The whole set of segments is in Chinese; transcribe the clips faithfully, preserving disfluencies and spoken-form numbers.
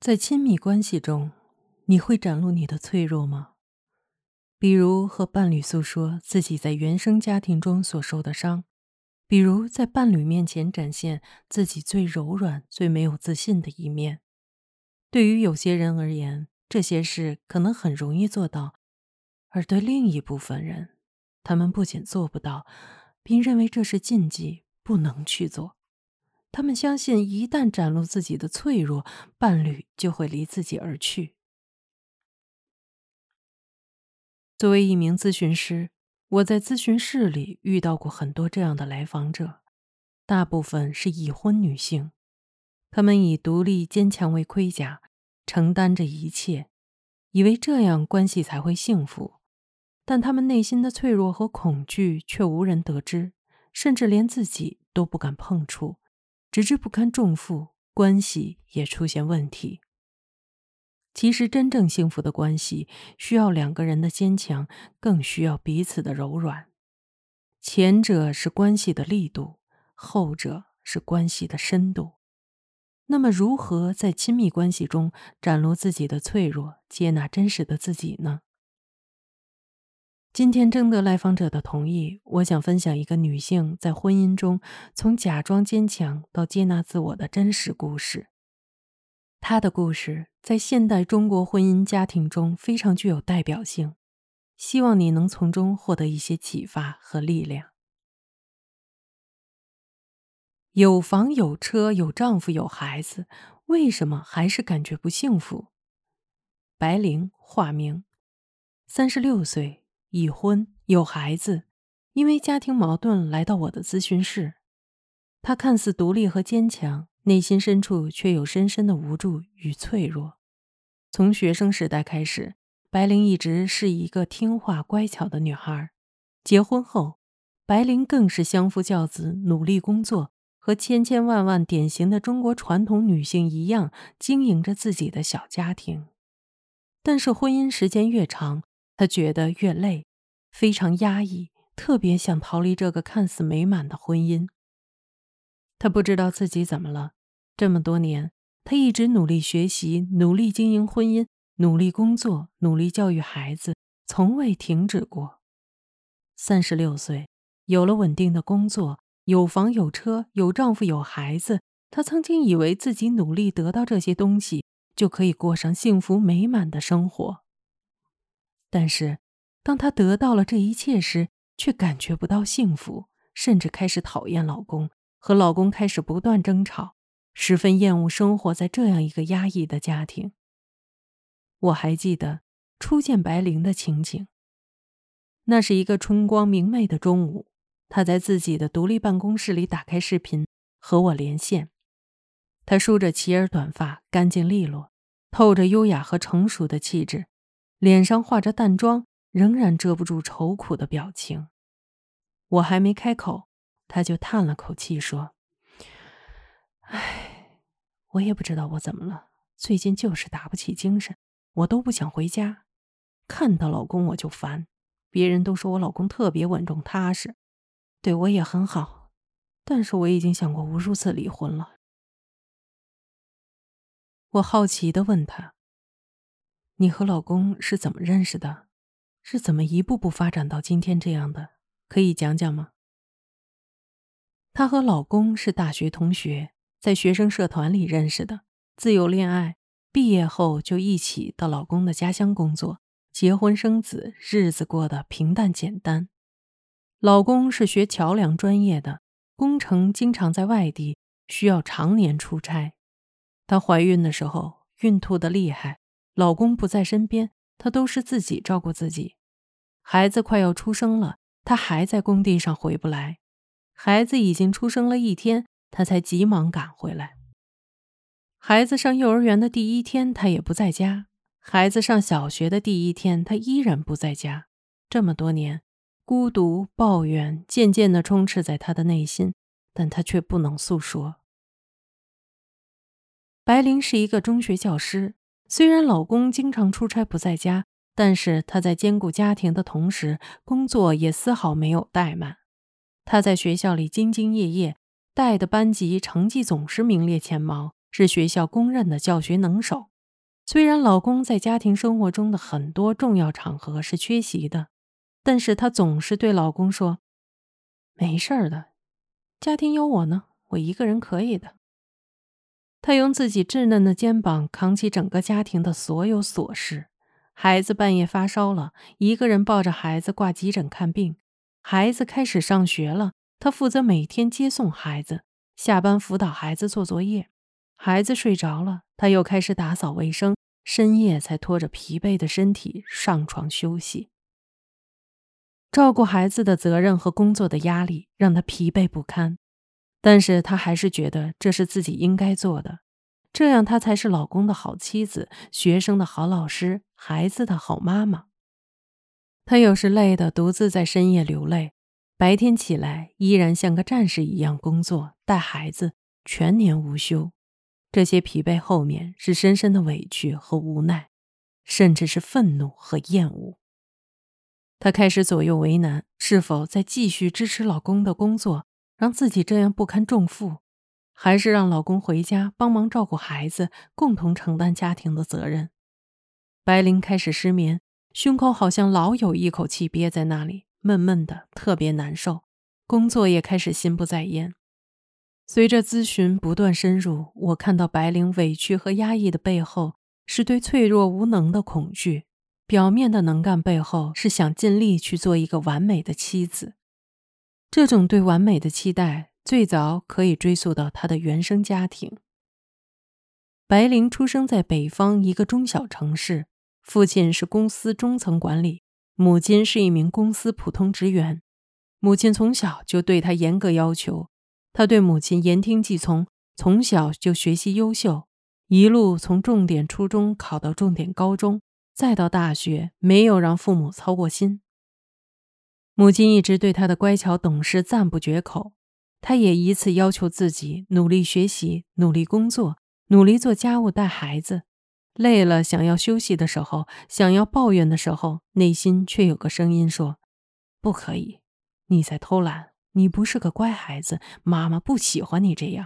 在亲密关系中，你会展露你的脆弱吗？比如和伴侣诉说自己在原生家庭中所受的伤，比如在伴侣面前展现自己最柔软、最没有自信的一面。对于有些人而言，这些事可能很容易做到，而对另一部分人，他们不仅做不到，并认为这是禁忌，不能去做。他们相信，一旦展露自己的脆弱，伴侣就会离自己而去。作为一名咨询师，我在咨询室里遇到过很多这样的来访者，大部分是已婚女性，她们以独立坚强为盔甲，承担着一切，以为这样关系才会幸福。但她们内心的脆弱和恐惧却无人得知，甚至连自己都不敢碰触，直至不堪重负，关系也出现问题。其实真正幸福的关系需要两个人的坚强，更需要彼此的柔软。前者是关系的力度，后者是关系的深度。那么如何在亲密关系中展露自己的脆弱，接纳真实的自己呢？今天征得来访者的同意，我想分享一个女性在婚姻中从假装坚强到接纳自我的真实故事。她的故事在现代中国婚姻家庭中非常具有代表性，希望你能从中获得一些启发和力量。有房有车有丈夫有孩子，为什么还是感觉不幸福？白灵，化名，三十六岁，已婚，有孩子，因为家庭矛盾来到我的咨询室。她看似独立和坚强，内心深处却有深深的无助与脆弱。从学生时代开始，白灵一直是一个听话乖巧的女孩。结婚后，白灵更是相夫教子，努力工作，和千千万万典型的中国传统女性一样，经营着自己的小家庭。但是婚姻时间越长，她觉得越累，非常压抑，特别想逃离这个看似美满的婚姻。她不知道自己怎么了，这么多年，她一直努力学习，努力经营婚姻，努力工作，努力教育孩子，从未停止过。三十六岁，有了稳定的工作，有房有车，有丈夫有孩子，她曾经以为自己努力得到这些东西，就可以过上幸福美满的生活。但是，当她得到了这一切时，却感觉不到幸福，甚至开始讨厌老公，和老公开始不断争吵，十分厌恶生活在这样一个压抑的家庭。我还记得初见白灵的情景。那是一个春光明媚的中午，她在自己的独立办公室里打开视频，和我连线。她梳着齐耳短发，干净利落，透着优雅和成熟的气质，脸上化着淡妆，仍然遮不住愁苦的表情。我还没开口，她就叹了口气说：唉，我也不知道我怎么了，最近就是打不起精神，我都不想回家，看到老公我就烦，别人都说我老公特别稳重踏实，对我也很好，但是我已经想过无数次离婚了。我好奇地问她：你和老公是怎么认识的？是怎么一步步发展到今天这样的？可以讲讲吗？她和老公是大学同学，在学生社团里认识的，自由恋爱，毕业后就一起到老公的家乡工作，结婚生子，日子过得平淡简单。老公是学桥梁专业的，工程经常在外地，需要常年出差。她怀孕的时候，孕吐得厉害，老公不在身边，她都是自己照顾自己。孩子快要出生了，她还在工地上回不来。孩子已经出生了一天，她才急忙赶回来。孩子上幼儿园的第一天，她也不在家；孩子上小学的第一天，她依然不在家。这么多年，孤独、抱怨渐渐地充斥在她的内心，但她却不能诉说。白灵是一个中学教师，虽然老公经常出差不在家，但是她在兼顾家庭的同时，工作也丝毫没有怠慢。她在学校里兢兢业业，带的班级成绩总是名列前茅，是学校公认的教学能手。 虽然老公在家庭生活中的很多重要场合是缺席的，但是她总是对老公说：没事儿的，家庭有我呢，我一个人可以的。她用自己稚嫩的肩膀扛起整个家庭的所有琐事。孩子半夜发烧了，一个人抱着孩子挂急诊看病。孩子开始上学了，她负责每天接送孩子，下班辅导孩子做作业。孩子睡着了，她又开始打扫卫生，深夜才拖着疲惫的身体上床休息。照顾孩子的责任和工作的压力让她疲惫不堪，但是她还是觉得这是自己应该做的，这样她才是老公的好妻子，学生的好老师，孩子的好妈妈。她有时累得独自在深夜流泪，白天起来依然像个战士一样工作，带孩子，全年无休。这些疲惫后面是深深的委屈和无奈，甚至是愤怒和厌恶。她开始左右为难，是否再继续支持老公的工作，让自己这样不堪重负，还是让老公回家帮忙照顾孩子，共同承担家庭的责任。白灵开始失眠，胸口好像老有一口气憋在那里，闷闷的，特别难受，工作也开始心不在焉。随着咨询不断深入，我看到白灵委屈和压抑的背后是对脆弱无能的恐惧，表面的能干背后是想尽力去做一个完美的妻子。这种对完美的期待最早可以追溯到她的原生家庭。白灵出生在北方一个中小城市，父亲是公司中层管理，母亲是一名公司普通职员。母亲从小就对她严格要求，她对母亲言听计从，从小就学习优秀，一路从重点初中考到重点高中，再到大学，没有让父母操过心。母亲一直对她的乖巧懂事赞不绝口，她也以此要求自己努力学习，努力工作，努力做家务带孩子。累了想要休息的时候，想要抱怨的时候，内心却有个声音说：不可以，你在偷懒，你不是个乖孩子，妈妈不喜欢你这样。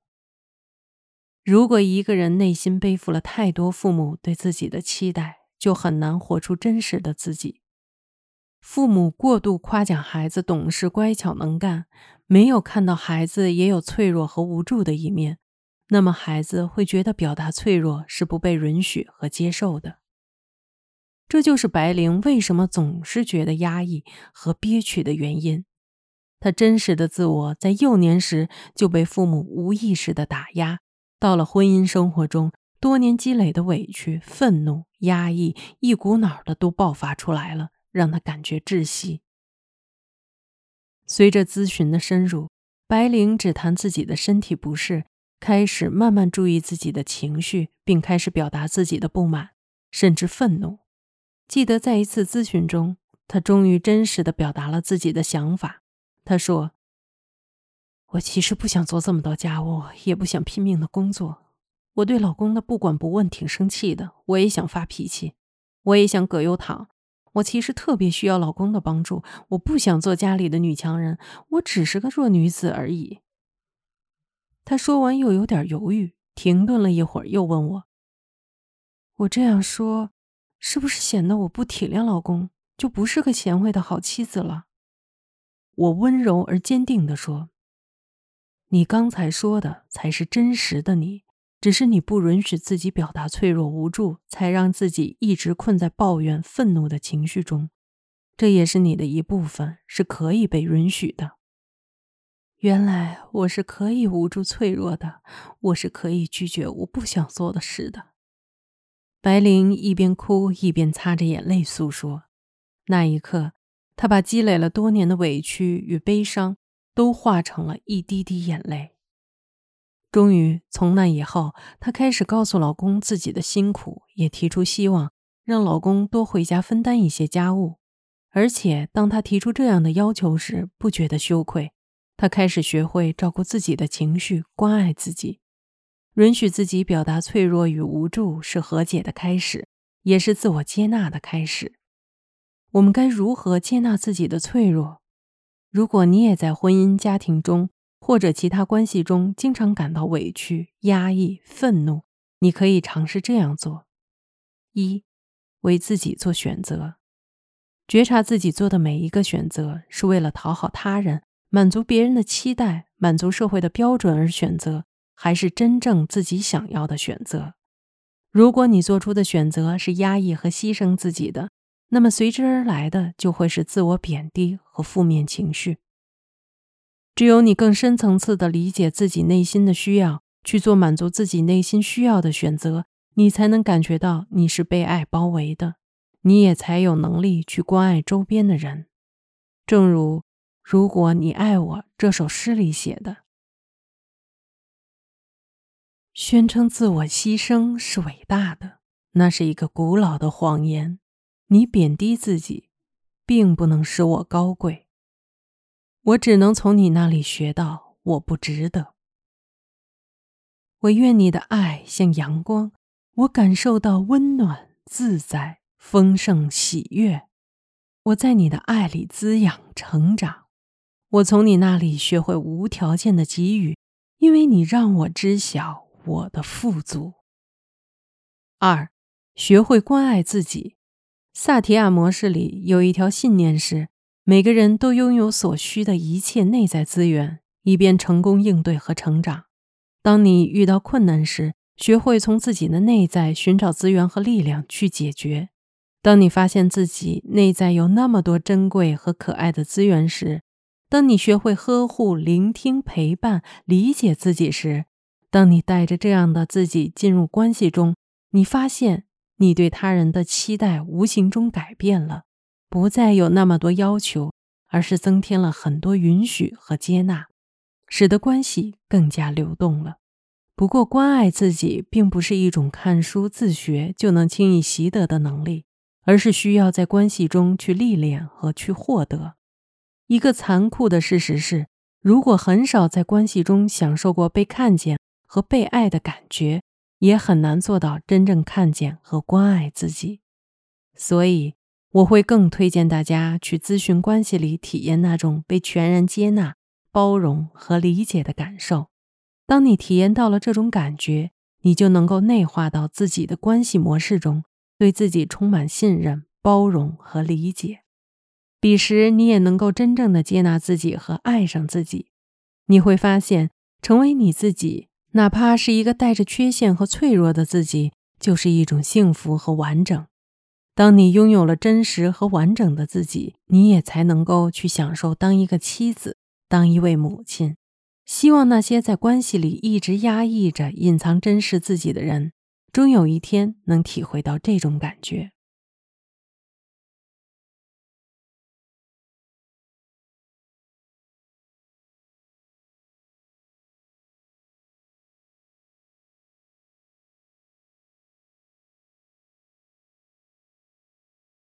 如果一个人内心背负了太多父母对自己的期待，就很难活出真实的自己。父母过度夸奖孩子懂事乖巧能干，没有看到孩子也有脆弱和无助的一面，那么孩子会觉得表达脆弱是不被允许和接受的。这就是白灵为什么总是觉得压抑和憋屈的原因。她真实的自我在幼年时就被父母无意识的打压，到了婚姻生活中，多年积累的委屈、愤怒、压抑一股脑的都爆发出来了，让她感觉窒息。随着咨询的深入，白灵只谈自己的身体不适，开始慢慢注意自己的情绪，并开始表达自己的不满，甚至愤怒。记得在一次咨询中，她终于真实地表达了自己的想法。她说：我其实不想做这么多家务，也不想拼命的工作。我对老公的不管不问挺生气的，我也想发脾气，我也想葛优躺。我其实特别需要老公的帮助，我不想做家里的女强人，我只是个弱女子而已。她说完又有点犹豫，停顿了一会儿，又问我：我这样说，是不是显得我不体谅老公，就不是个贤惠的好妻子了？我温柔而坚定地说：你刚才说的才是真实的你，只是你不允许自己表达脆弱无助，才让自己一直困在抱怨、愤怒的情绪中。这也是你的一部分，是可以被允许的。原来我是可以无助脆弱的，我是可以拒绝我不想做的事的。白灵一边哭一边擦着眼泪诉说。那一刻，她把积累了多年的委屈与悲伤都化成了一滴滴眼泪。终于，从那以后，她开始告诉老公自己的辛苦，也提出希望让老公多回家分担一些家务。而且当她提出这样的要求时，不觉得羞愧。她开始学会照顾自己的情绪，关爱自己。允许自己表达脆弱与无助是和解的开始，也是自我接纳的开始。我们该如何接纳自己的脆弱？如果你也在婚姻家庭中或者其他关系中经常感到委屈、压抑、愤怒，你可以尝试这样做。 一、为自己做选择。觉察自己做的每一个选择是为了讨好他人，满足别人的期待，满足社会的标准而选择，还是真正自己想要的选择。如果你做出的选择是压抑和牺牲自己的，那么随之而来的就会是自我贬低和负面情绪。只有你更深层次地理解自己内心的需要，去做满足自己内心需要的选择，你才能感觉到你是被爱包围的，你也才有能力去关爱周边的人。正如如果你爱我这首诗里写的，宣称自我牺牲是伟大的，那是一个古老的谎言。你贬低自己，并不能使我高贵。我只能从你那里学到，我不值得。我愿你的爱像阳光，我感受到温暖、自在、丰盛、喜悦。我在你的爱里滋养、成长。我从你那里学会无条件的给予，因为你让我知晓我的富足。二、学会关爱自己。萨提亚模式里有一条信念是，每个人都拥有所需的一切内在资源，以便成功应对和成长。当你遇到困难时，学会从自己的内在寻找资源和力量去解决。当你发现自己内在有那么多珍贵和可爱的资源时，当你学会呵护、聆听、陪伴、理解自己时，当你带着这样的自己进入关系中，你发现你对他人的期待无形中改变了，不再有那么多要求，而是增添了很多允许和接纳，使得关系更加流动了。不过，关爱自己并不是一种看书自学就能轻易习得的能力，而是需要在关系中去历练和去获得。一个残酷的事实是，如果很少在关系中享受过被看见和被爱的感觉，也很难做到真正看见和关爱自己。所以，我会更推荐大家去咨询关系里体验那种被全然接纳、包容和理解的感受。当你体验到了这种感觉，你就能够内化到自己的关系模式中，对自己充满信任、包容和理解。彼时，你也能够真正的接纳自己和爱上自己。你会发现，成为你自己，哪怕是一个带着缺陷和脆弱的自己，就是一种幸福和完整。当你拥有了真实和完整的自己，你也才能够去享受当一个妻子，当一位母亲。希望那些在关系里一直压抑着、隐藏真实自己的人，终有一天能体会到这种感觉。